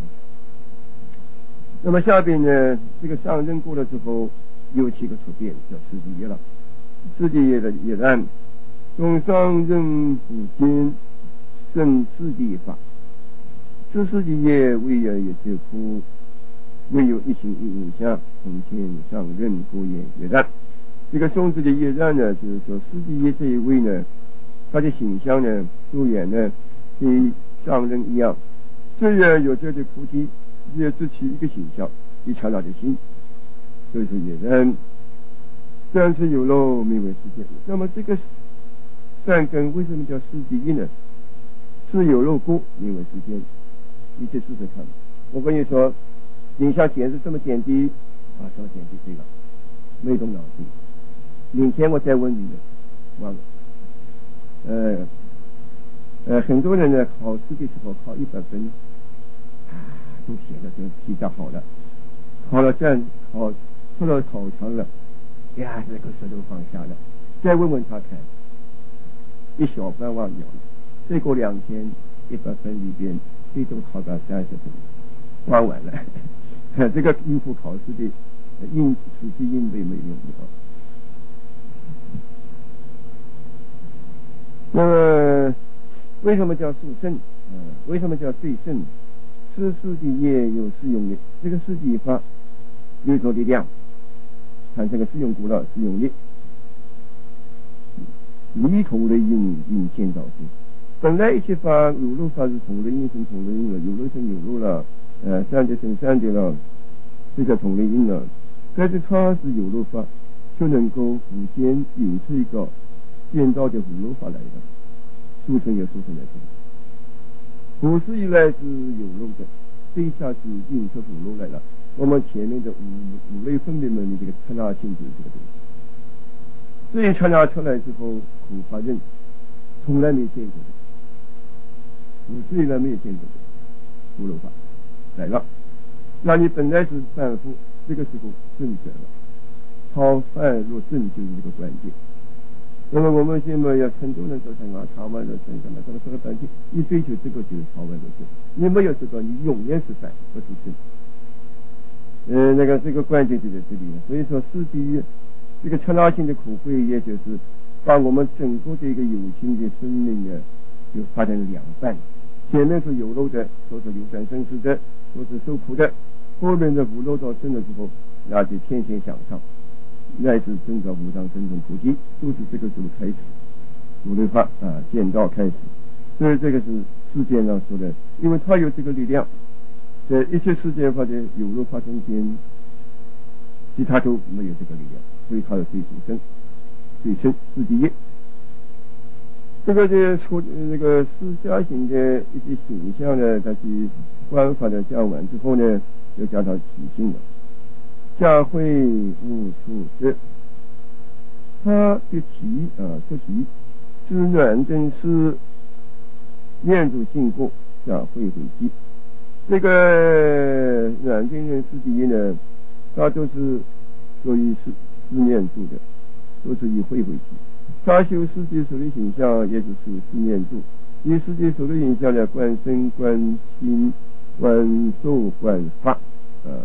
那么下边呢，这个上任过了之后，又起个突变，叫四季业了。四季业的业然，中上任福建生四季法，这四季业为也就苦，唯有一心一影响，从前上任过业业然。这个宋字的业然呢，就是说四季业这一位呢，他的形象呢，主演呢，跟上任一样，虽然有这个菩提，也只起一个形象，一刹那的心，就是业然。但是有了名为世间。那么这个善根为什么叫世第一呢？是有了过名为世间。你去试试看。我跟你说，影像显示这么点滴这么点滴对了，没动脑筋。明天我再问你们，忘了。很多人呢考试的时候考100分都写的都题答好了，考了出了考场了。呀，这个舌头放下了，再问问他看，一小半忘掉了。再过2天，100分里边最多考到30分，忘完了。这个应付考试的实际应对没用的。那么为什么叫速胜？为什么叫最胜？是四季业有适用力，这个四季法有一种力量。看这个适用古了，适用力，离同类因见导性。本来一切法有漏法是同类因生同类因了，有漏生有漏了，三界生三界了，这叫同类因了。但是它是有漏法，就能够无间引出一个见到的无漏法来的，速成也速成来的。古时以来是有漏的，这一下子引出无漏来了。我们前面的五类分别门的这个刹那性就是这个东西。这一刹那出来之后，苦法忍从来没见过的，古时以来没有见过的无漏法来了。那你本来是反复，这个时候正觉了，超犯入正就是这个关键。那么我们现在要很多人都在超万入正，干嘛说了半天，你追求这个就是超万入正，你没有这个，你永远是反，不是正。这个关键就在这里了。所以说四第一，这个刹那性的苦慧，也就是把我们整个这个有情的生命呢，就发展两半。前面是有漏的，说是流转生死的，说是受苦的；后面的无漏到生了之后，那就天天向上，乃至证到无上真正菩提，都是这个时候开始。无漏法见道开始，所以这个是世间上说的，因为它有这个力量。在一切世界法的有漏法中间，其他都没有这个力量，所以它是最殊胜、最胜是第一。这个那个释迦行的一些形象呢，它去观法的讲完之后呢，又讲到体性了。假会无处者，他的题出题是暖真是念住性过，假会回击。这个软根人是第一呢，他都是属于思念住的，都是以会回击。他修世界所的形象也是属于思念住，以世界所的形象呢，观身、观心、观受、观法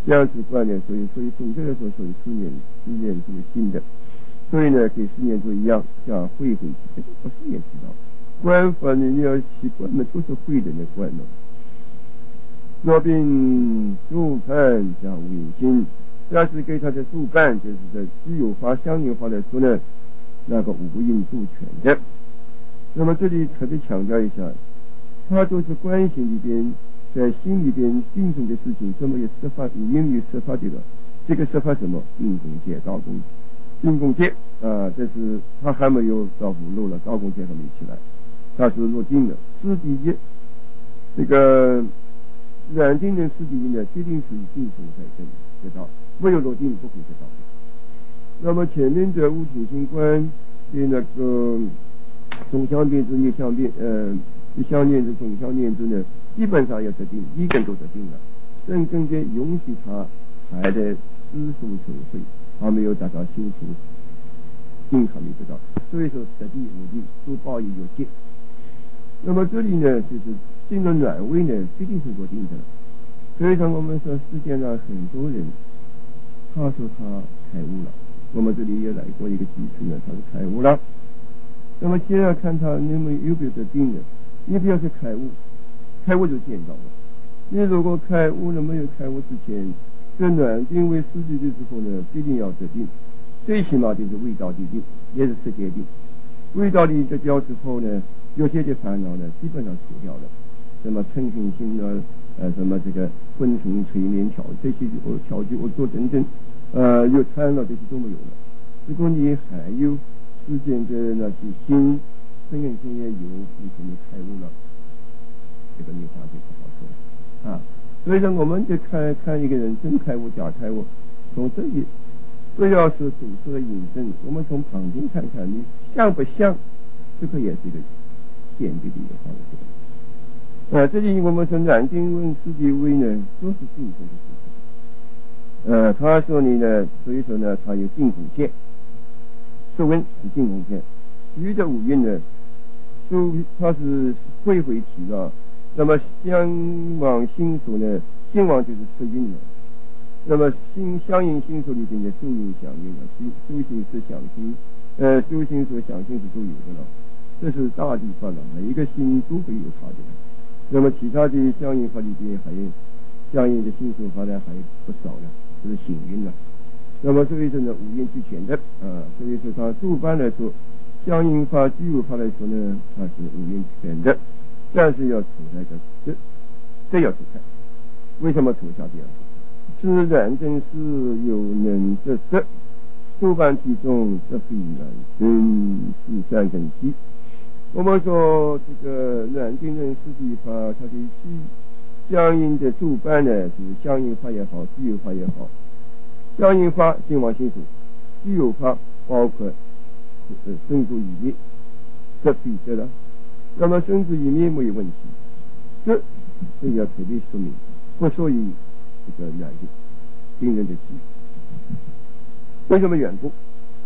这样子观念，所以总的来说，所以思念是个新的，所以呢，跟思念都一样，像会回去，这个不是也知道，观法呢，你要习惯嘛，都是会的那观了。若并助伴讲无因心，要是给他的助伴，就是在具有法相应法来说呢，那个无因助全的。那么这里特别强调一下，它都是观心里边，在心里边定中的事情，这么有设法无因于设法的了。这个设法什么？定功戒、道功、定功戒啊，这是他还没有到五路了，道功戒还没起来，他是入定了。四第一，这个软定的四第一呢，决定是定中在得到，没有入定不会得到。那么前面的无土星观对那个总相变之逆相变，一相念之总相念之呢，基本上要得定，一根都得定了。真正的允许他还在思索成会，还没有达到修成定还没得到，所以说得定无定，都报以有戒。那么这里呢，就是进了暖位呢，必定是入定的了。所以说我们说世界上很多人，他说他开悟了，我们这里也来过一个居士呢，他是开悟了。那么先要看他你们有没有得定的，你不要去开悟，开悟就见到了。你如果开悟了没有开悟之前，这暖定为四谛的时候呢，必定要得定，最起码就是味道的定，也是世界定。味道的得掉之后呢，有些的烦恼呢，基本上除掉了，什么嗔恨心呢，什么这个昏沉催眠这些调剂我做等等，有贪了这些都没有了。如果你还有之间的那些心嗔恨心也有，你可能开悟了，这个你话就不好说啊。所以说我们就看一个人真开悟假开悟，从这里不要说堵塞引证，我们从旁边看看你像不像，这个也是一个鉴别的一个方式。这里我们说南京问世界位呢，都是定功的事情。他说你呢，所以说呢，他有定功线，受温是定功线，余的五蕴呢，都他是会回提了。那么相往心所呢，心往就是色蕴了。那么心相应心所里边的受用响应了，修行是想心，修行所想心是都有的了，这是大地方了，每一个心都会有它的。那么其他的相应法里边还有相应的心所法呢，还有不少的，就是行运了。那么所以说呢，五蕴俱全的所以说它主观来说，相应法具有法来说呢，它是五蕴俱全的。但是要除那个这要除开，为什么除下这样？是然真是有能这多半体中这非难真是三根基。我们说这个南京人实际法，它的相应的主办呢，就是相应法也好，具有法也好。相应法心往心所，具有法包括生住语灭，这非得了。那么生死一面没有问题，这要特别说明，不属于这个软定定人的基。为什么缘故？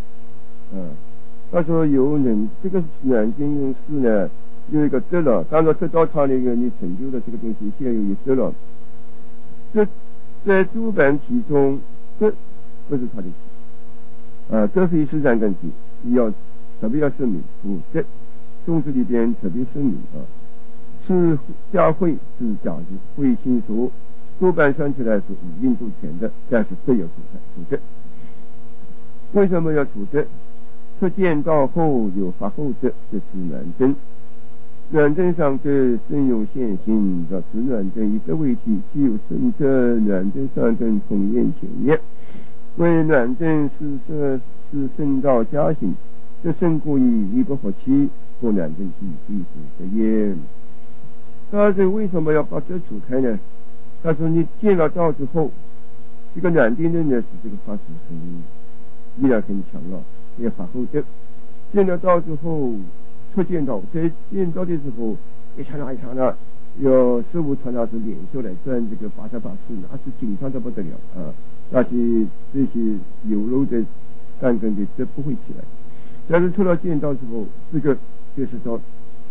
他说有人这个软定人士呢，有一个得了，当然得到他那个你成就的这个东西，现在有得了，这在主板体中，这不是他的题这非是三根题，你要特别要说明这宗旨里边特别声明是加会是假的，会清楚多半算起来是五蕴都全的，但是这要除这。为什么要除这？出见道后有发后者，这是暖真。暖真上的生用现行的是暖真，以这为体，既有生者暖真上等同验前面，为暖真是生道加行，这生故意不合期。不难真体意识的也。他是为什么要把这除开呢？他说你见了道之后，这个南定人呢是这个法是很力量很强了，也法后的。见了道之后，出见道，在见道的时候，一刹那，有15刹那是脸出来转这个884，那是紧张的不得了那些这些有漏的三根的这不会起来。但是出了见道之后，这个就是说，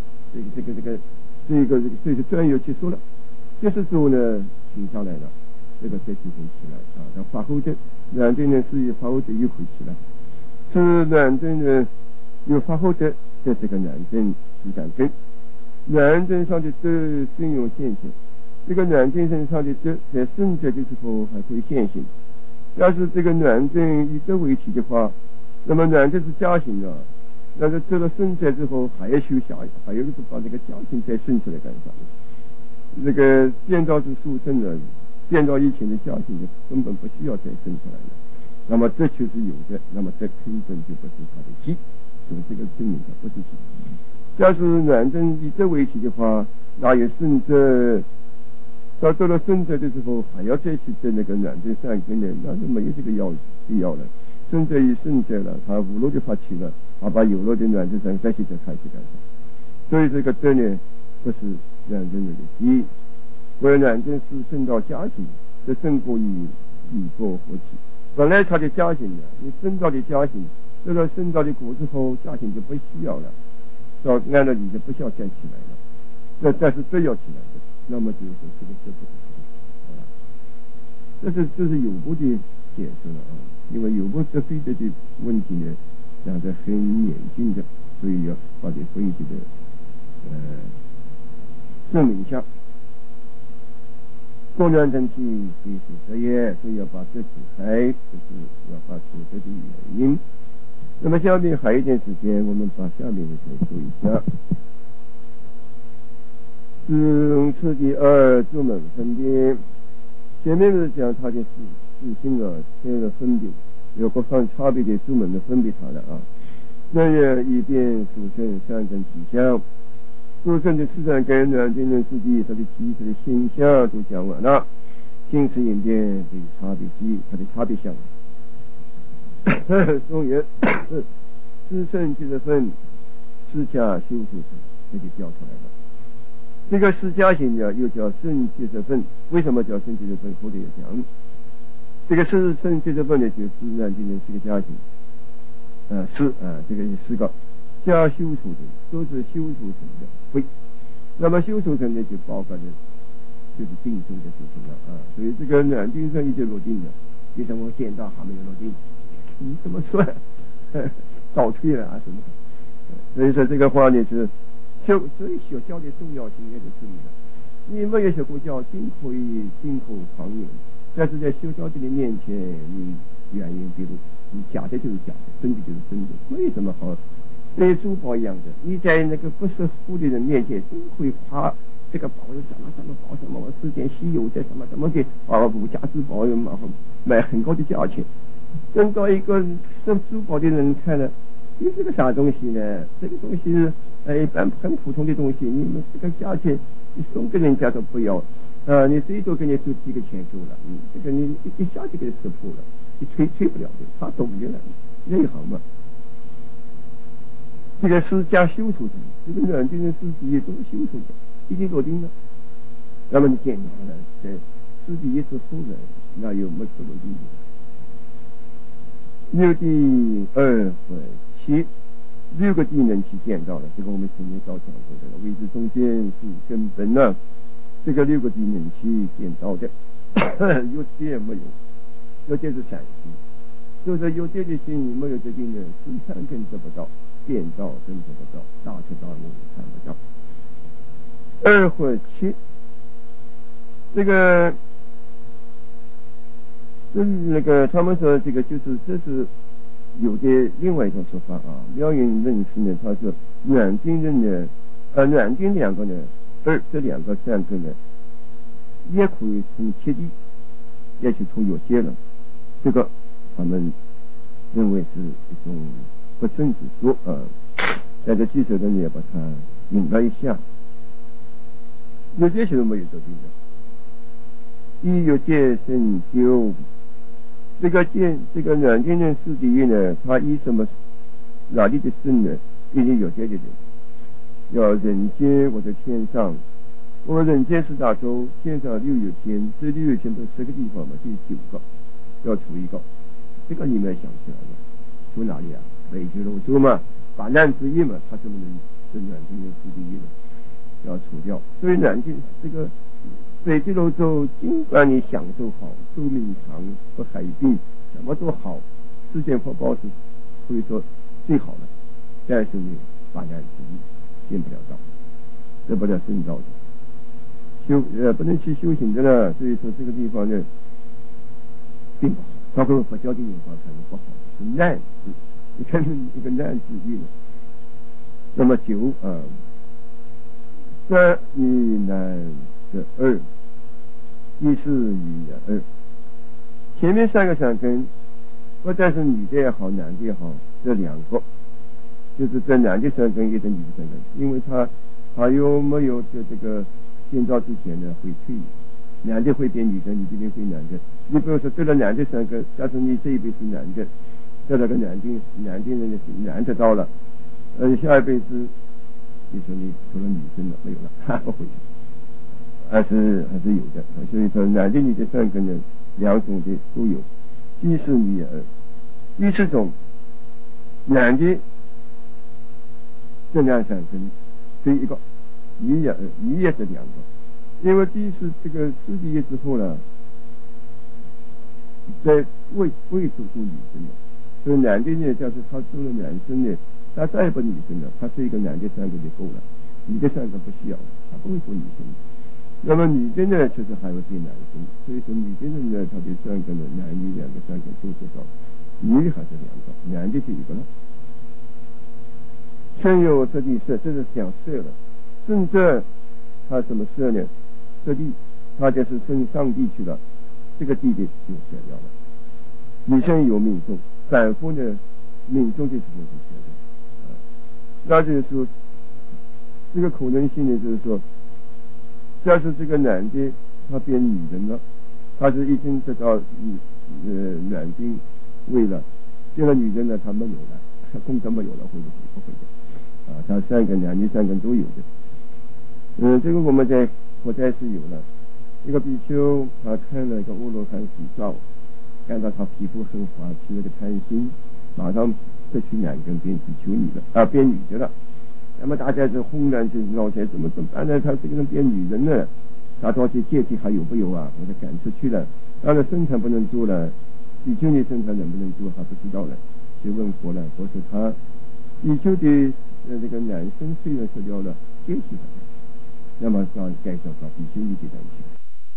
这个专业结束了，这时候呢，停下来了， 这个德就会起来啊。到发后德，南顿人是以发后德又会起来，是南顿人有发后德在这个南顿思想根，南顿上的德真有现前，这个南顿身上的德在圣者的时候还会现行。要是这个南顿以德为体的话，那么南顿是加行了，那个得了圣者之后还要修下，还有就是把这个加行再生出来干啥？那个建造是殊胜的，建造以前的加行的根本不需要再生出来了。那么这就是有的，那么这根本就不是他的基，从这个证明它不是基。要是南顿以德为体的话，那有圣者。到得了圣者的时候，还要再去得那个南顿善根的，那就没有这个必要了。圣者与圣者了，他无漏的发起了，他把有漏的南顿善再去再开始干啥？所以这个德呢，不是南顿的基。为南顿是圣道加行，这胜过于波合体。本来他的加行呢，你圣道的加行，得了圣道的果之后，加行就不需要了，到按照你就不需要站起来了。但是这要起来的。那么就是说这个这不是，好了，这是有部的解释了啊，因为有部德非德的问题呢，讲得很严峻的，所以要把这分析的证明一下。共产整体非是德业，所以要把这指开，就是要把出德的原因。那么下面还有一点时间，我们把下面的再说一下。次第二诸门分别，前面是讲他的自性啊，现在分别有个放差别的诸门的分别它了啊。那也以便属圣三种体相，属圣的四善根南顿人自己它的基它的现象都讲完了，今次演变的差别基它的差别相。中原自圣就是分释迦修处这就调出来了。这个释迦行呢，又叫圣结色分。为什么叫圣结色分？后头有讲。这个圣结色分呢，就是南顿人是个家庭，这个四个加修处成，都是修处成的会。那么修处成呢，就包括的就是定中的事情了啊。所以这个南顿上已经落定了，为什么见到还没有落定？你怎么说？倒退了啊什么？所以说这个话呢是。所以学教的重要性也在这里了。你没有学过教，尽可以信口狂言，但是在修教的人面前，你原因比如你假的就是假的，真的就是真的，没有什么好。对珠宝一样的，你在那个不识货的人面前，真会夸这个宝是什么什么宝什么，我世间稀有的什么什么的无价之宝，买很高的价钱。等到一个收珠宝的人看了，你这个啥东西呢？这个东西是一般很普通的东西，你们这个价钱你送给人家都不要，你最多给你收几个钱够了，这个你一下就给你识破了，你吹不了的，他懂的了，内行嘛。这个是加修出的，这个南顿人是第一都修出的，已经落定了。那么你见到了，在是第一是后人，那有没可落定的？六第二和七。6个地能去见到了，这个我们前面早讲过的了。位置中间是根本呢，这个6个地能去见到的，有见没有？有见是闪心，就是有见的心没有这定呢，是三根得不到，见到根得不到，大彻大悟看不到。2或7，这个那个他们说这个就是这是。有的另外一种说法啊，妙云认识呢，他说南顿人呢，南顿两个呢，这两个三个呢，也可以从切地，也去从有界了。这个他们认为是一种不正之说啊。在这记者的你也把它引了一下，有界是没有这定的，一有界生就。这个南顿人是第一呢，他以什么哪里的生呢？已经有这个人，要人间或者天上，我们人间是大洲，天上6有天，这6有天不是10个地方嘛，这9个要除一个，这个你们想起来了？除哪里啊？北俱泸州嘛，八难之一嘛，他怎么能是南顿人是第一呢？要除掉，所以南顿这随机路走，尽管你享受好，寿命长，不害病，什么都好，世间福报是可以说最好的，但是呢，八难之一，见不了道，得不了正道的，不能去修行的呢。所以说这个地方呢，并不好。包括佛教的眼光看是不好的，是难字，你看一个难字义呢。那么九三一难的二，一是与二。前面三个善根，不但是女的也好，男的也好，这两个就是这男的善根也得女的善根，因为他有没有在这个建造之前呢会退，男的会变女的，女的变回男的。你比如说得了男的善根，假设你这一辈是男的，得了个男的人是男的到了，下一辈子你说你除了女生了没有了，不会的，还是有的。所以说男的女的善根呢，两种的都有，既是女儿。第四种，男的这两善根是一个，女也是两个。因为第一次这个世纪业之后呢，在未做出女生了，所以男的呢，假设他做了男生呢，他再也不女生了，他是一个男的善根就够了，女的善根不需要，他不会做女生。那么女的呢，确实还会变男生，所以说女的人呢，他的善根呢，男女两个善根都得到，女还是两个，男的就一个了。身有色地色，这是讲色了。正色他什么色呢？色地，他就是升上地去了，这个地的就舍掉了。你身有命中，反复呢，命中的时候就舍掉。那就是说，这个可能性呢，就是说，假设这个男的他变女人了，他是已经得到卵精位了，变了女人呢，他没有了，他功德没有了，会不会的？他三根男女三根都有的。这个我们在古代是有了。一个比丘他看了一个阿罗汉洗澡，看到他皮肤很滑，起了个贪心，马上失去男根变比丘女了，变女的了。那么大家就轰然就闹起来，怎么办呢？他这个人变女人了，他到底阶梯还有没有啊？把他赶出去了，当然生产不能做了，比丘尼生产能不能做还不知道了。就问佛了，佛说他比丘的这个男生虽然失掉了，阶梯还在，那么要改造到比丘尼这段去。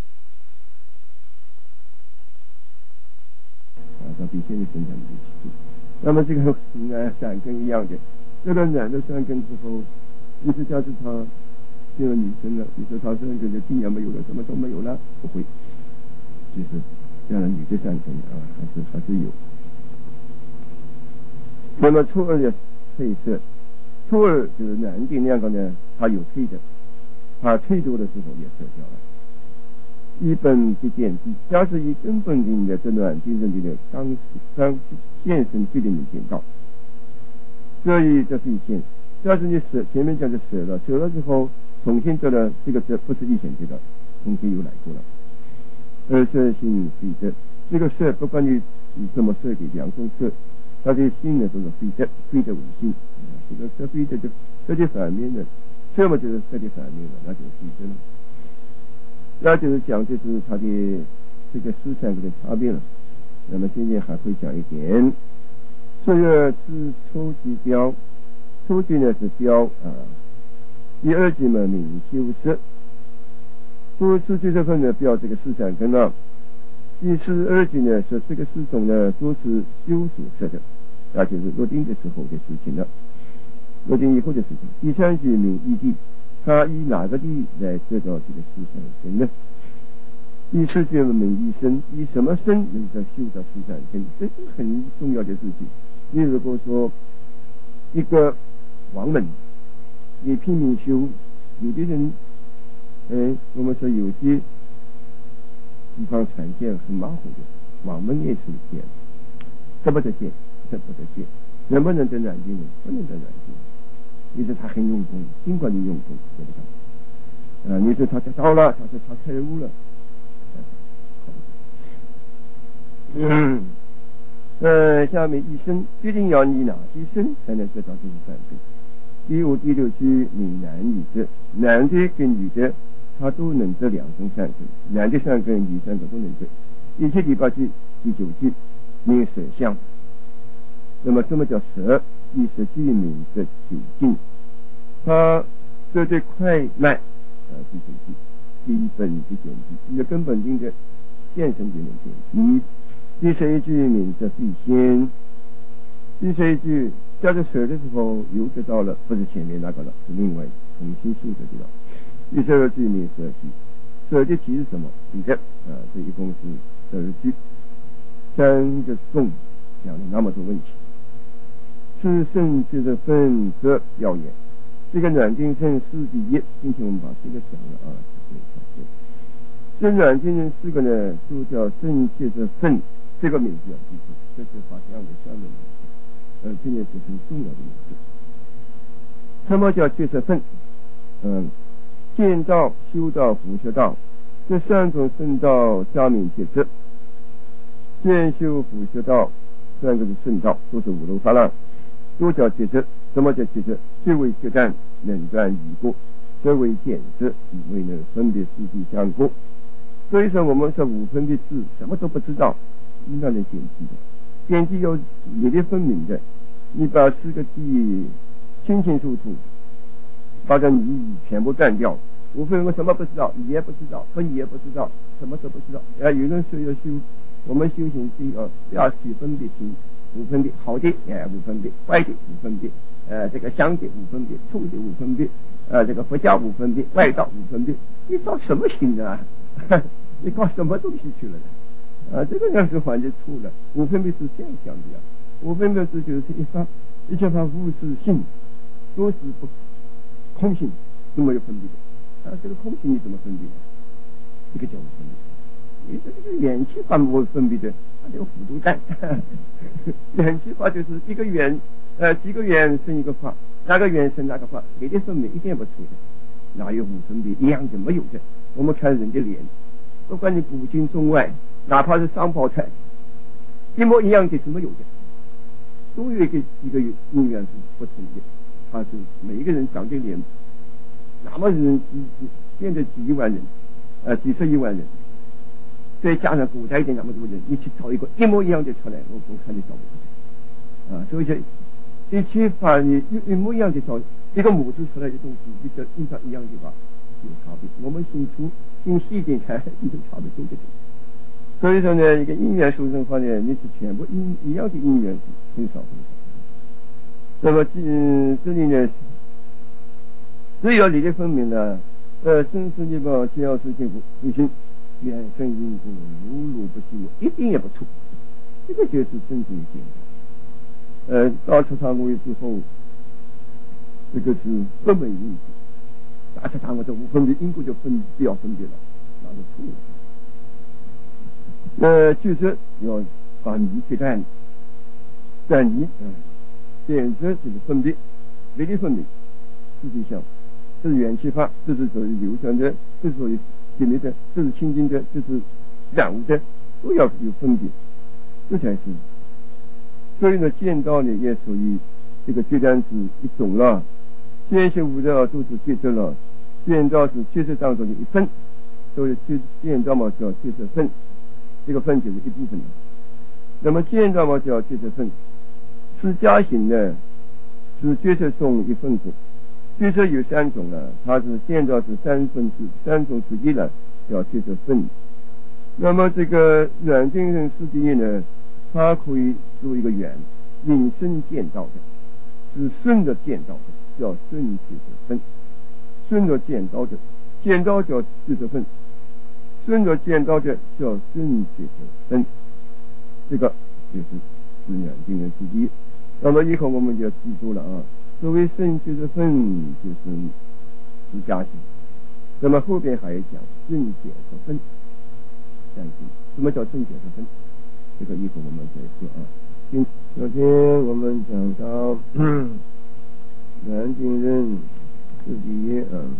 到比丘尼生产的去。那么这个善根一样的，得了男的善根之后，你是假设他变了女生了，你说他善根就尽量没有了，什么都没有了，不会，就是这样的女的善根还是有。那么初二的退色，初二就是男的两个呢，他有退的，他退多的时候也舍掉了。一本不见地，假使以根本性的这暖精神的当现身必定能见到，所以这是一现。假使你舍，前面讲的舍了之后，重新得了这个不是以前得了，重新又来过了。二色性非得，这个色不管你怎么设计两种色，它的性呢都是非得为性。这个色非得就色的反面的，色嘛就是色的反面了，那就是非得了。那就是讲的是它的这个思想的差别了。那么今天还会讲一点，初二是初级标，初级呢是标第二级嘛明修色，初级这份呢标这个思想根了。第二级呢说这个四种呢都是修所设的，那就是落定的时候的事情了，落定以后的事情。第三级明义地，他以哪个地来得到这个思想根呢？第四句明义身，以什么身能够修到思想根？这是很重要的事情。你如果说一个王门，你拼命修，有的人我们说有些地方产现很马虎的，王门也是这样，这不得见，能不能得染净呢？不能得染净。你说他很用功，尽管你用功得不到，你说他得到了，他说他开悟了，下面一生决定要你哪些生才能得到这个善根。第五、第六句明男女的，男的跟女的他都能得两种善根，男的善根、女善根都能得。第7、第8句、第9句名舍相。那么什么叫舍？以舍具名的究竟，它这对快慢第9句，第本的简句，一个根本定的现成定的简句。第11句名的必先。第11句叫做舍的时候又得到了，不是前面那个了，是另外重新修的了。第12句名舍题，舍的题是什么？你看这一共是12句，3个颂讲了那么多问题。是圣觉的分则要言，这个暖定圣4第1，今天我们把这个讲了啊。这暖定圣4个呢，都叫圣觉的分，这个名字要记住，这是法相的相的名字，这也是很重要的名字。什么叫觉色分？见道、修道、佛学道，这3种圣道加名觉色。见修佛学道3个是圣道，都是五楼法浪。都叫觉色。什么叫觉色？最为决断，能断疑过，则为见色，以为能分别事地相过。所以说我们说无分别智，什么都不知道，应该能见机的。见机要理力分明的，你把4个谛清清楚楚，把这疑全部断掉。无分我什么不知道，你也不知道，分也不知道，什么都不知道。有人说要修，我们修行是不要去分别心。无分别，好的无分别，坏的无分别，这个香的无分别，臭的无分别，这个佛教无分别，外道无分别，你造什么心啊？你搞什么东西去了呢？这个要是环节错了。无分别是这样讲的呀，无分别是就是一切法无自性，都是不空性，是没有分别的。这个空性你怎么分别呢？这个叫无分别。你这个元气法没有分别的，它这个糊涂蛋。元气法就是一个圆，几个圆生一个法，哪个圆生哪个法，你的分别一点不错的，哪有无分别？一样的没有的。我们看人的脸，不管你古今中外，哪怕是双胞胎，一模一样的是没有的，都有一个因缘是不同的。它是每一个人长的脸，那么人变得几亿万人，几十亿万人。再加上古代一点那么多人，你去找一个一模一样的出来，我看你找不出来。所以说一切法你一模一样的找一个模子出来的东西，一个印象一样的吧，有差别。我们心粗心细一点看，你就差不多的。所以说呢，一个因缘殊胜法呢，你是全部一样的因缘很少很少。那么这里呢，只要理的分明了，生死业报皆要是尽不行。缘生因果，如如不虚，一点也不错。这个就是真正的见到。大彻大悟之后，这个是根本因果。大彻大悟这无分别，因果就不要分别了，那就错了。就是要把迷决断，断疑，选择这个分别，唯利分别，实际上这是元气法，这是属于流转的，这是属于解灭的，这是清净的，这是染污的，都要有分别，这才是。所以呢，见到呢也属于这个决断是一种了，见修无的都是觉知了，见到是觉知当中的一分，所以见到嘛叫觉知分，这个分就是一部分了。那么见到嘛叫觉知分，是加行呢是觉知中一分果。觉知有3种了，它是见到是3种之一了，叫觉知分。那么这个软定人4第1呢，它可以做一个圆，引申见到的，是顺着见到的，叫顺觉知分。顺着见到的，见到叫觉知分，顺着见到的叫顺觉知分。这个就是软定人4第1。那么以后我们就要记住了啊。所谓圣觉知分就是自家行，那么后边还要讲正解和分。什么叫正解和分？这个以后我们再说啊。昨天我们讲到南京人4第1啊。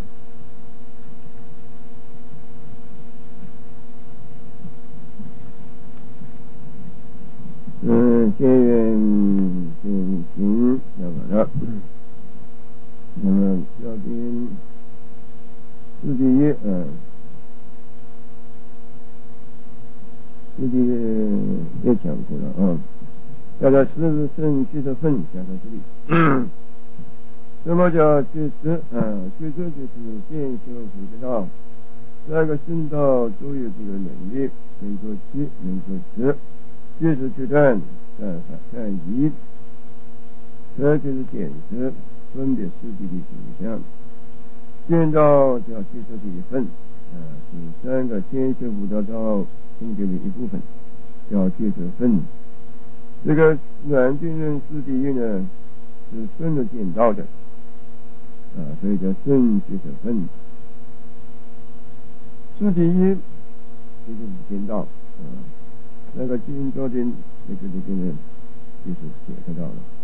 见缘见行讲完了。那么要点4第1 这里也讲过了啊。叫做是肾聚的分加到这里。什么叫聚色聚色就是见修福德道，这个圣道都有这个能力，能够聚，能够实，聚是决断，善疑，色就是见色，分别实际的形象。见到叫聚色的一份是三个见修福德道中间的一部分，叫聚色分。这个软净认识地狱呢，是顺着见到的所以叫顺聚色分。是第一，这就是见到那个见到的那个呢，就是解脱道了。